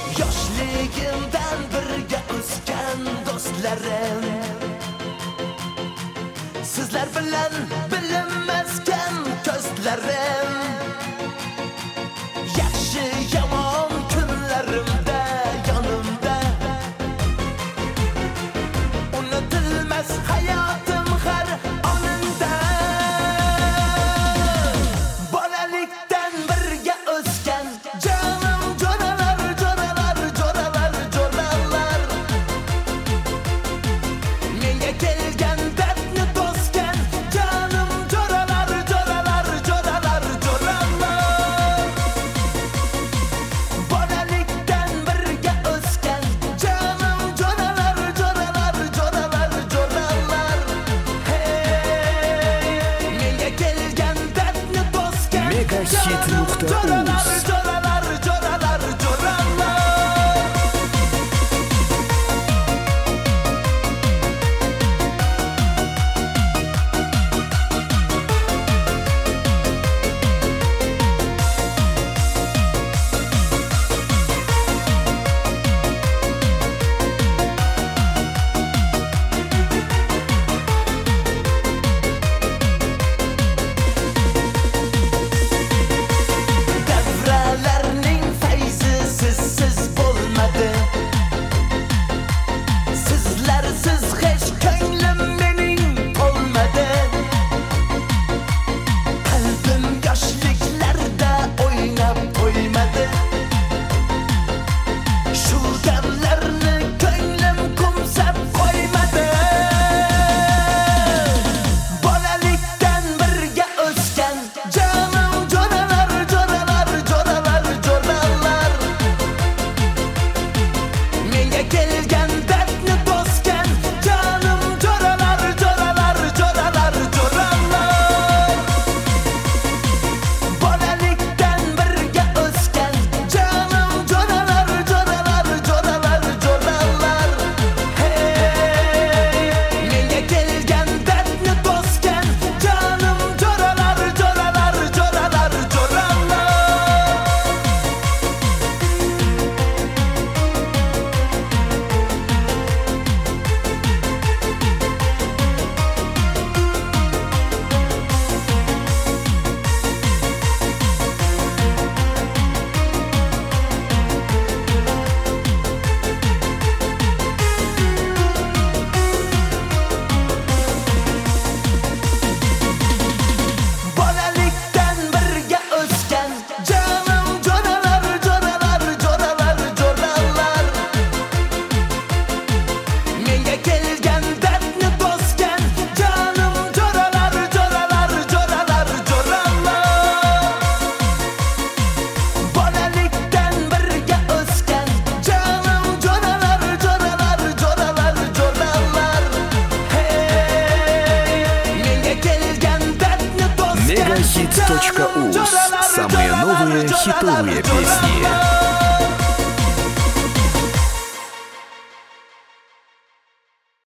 Yoshligimdan birga o'sgan do'stlarim, sizlar bilan bilinmaskan ko'zlarim, yaxshi yomon kunlarimda yonimda, unutilmas hayotim har onimda. Bolalikdan birga o'sgan jonim jo'ralar, jo'ralar, jo'ralar, jo'ralar, menga kelgan dardni to'sgan jonim jo'ralar, jo'ralar, jo'ralar, jo'ralar. Bolalikdan birga o'sgan jonim jo'ralar, jo'ralar, jo'ralar, jo'ralar, hey, menga kelgan dardni to'sgan Megahit.uz. jo'ralar, jo'ralar, jo'ralar, jo'ralar. Davralarning fayzi sizsiz bo'lmadi, sizlarsiz hech ko'nglim mening to'lmadi. Qalbim yoshliklarda o'ynab to'ymadi, shu damlarni ko'nglim qo'msab qo'ymadi. Bolalikdan birga o'sgan jonim jo'ralar, jo'ralar, jo'ralar, jo'ralar, menga kelgan dardni to'sgan jonim jo'ralar, jo'ralar, jo'ralar, jo'ralar. Bolalikdan birga o'sgan jonim jo'ralar, jo'ralar, jo'ralar, jo'ralar, hey, menga kelgan dardni to'sgan jonim jo'ralar, jo'ralar, jo'ralar, jo'ralar. Bolalikdan birga o'sgan jonim jo'ralar, jo'ralar, jo'ralar, jo'ralar, menga kelgan dardni to'sgan jonim jo'ralar, jo'ralar, jo'ralar, jo'ralar. Bolalikdan birga o'sgan jonim jo'ralar, jo'ralar, jo'ralar, jo'ralar, hey, menga kelgan dardni to'sgan Megahit.uz. Самые новые хитовые песни.